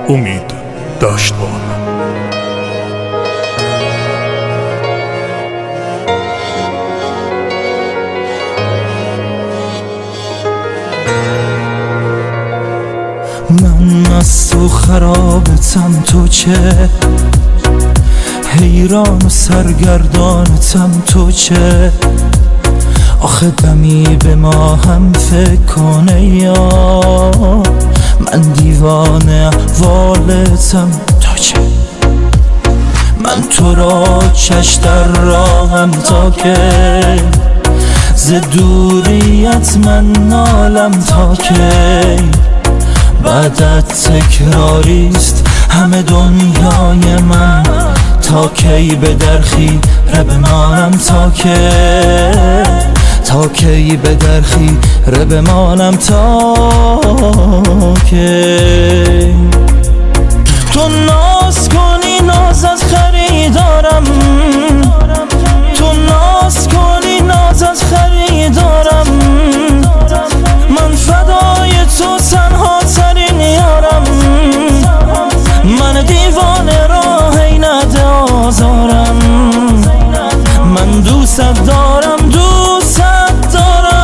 امید داشتبان. من از تو خرابتم، تو چه حیران و سرگردانتم، تو چه آخه دمی به ما هم فکر کنه یا من دیوانه احوالتم، تو چه من تو را چش در راهم تا که ز دوریت من نالم، تا که بعدت تکراریست همه دنیای من، تا کی به در خیره بمانم، تا کی به در خیره بمانم، تا کی تو ناز کنی ناز از خریدارم، تو ناز کنی ناز از خریدارم، من فدای تو تنها ترین یارم، من دیوانه راه ای نده آزارم، من دوست دارم دوست دارم.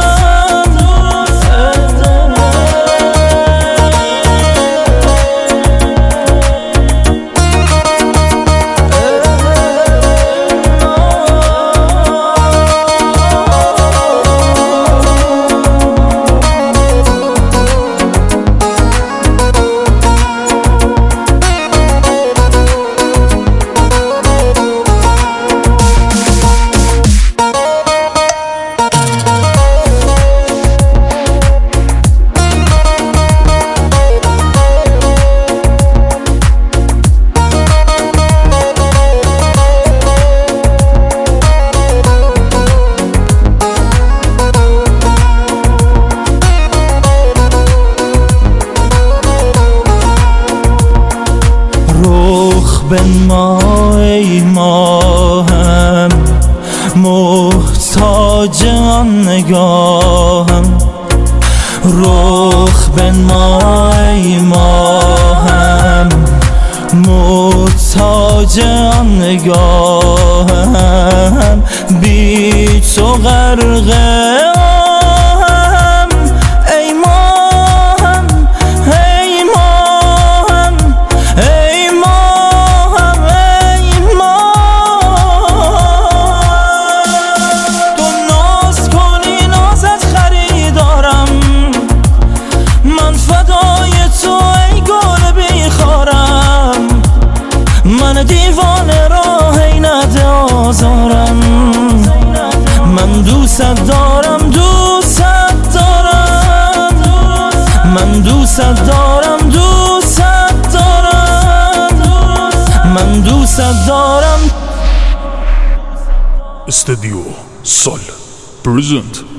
بنما ای ماهم، محتاج آن نگاهم، رخ بنما ای ماهم، محتاج آن نگاهم، بی تو غرقه من دیوانه راه ای نده آزارم، من دوست دارم دوست دارم، من دوست دارم دوست دارم، من دوست دارم. استودیو سال پرزنت.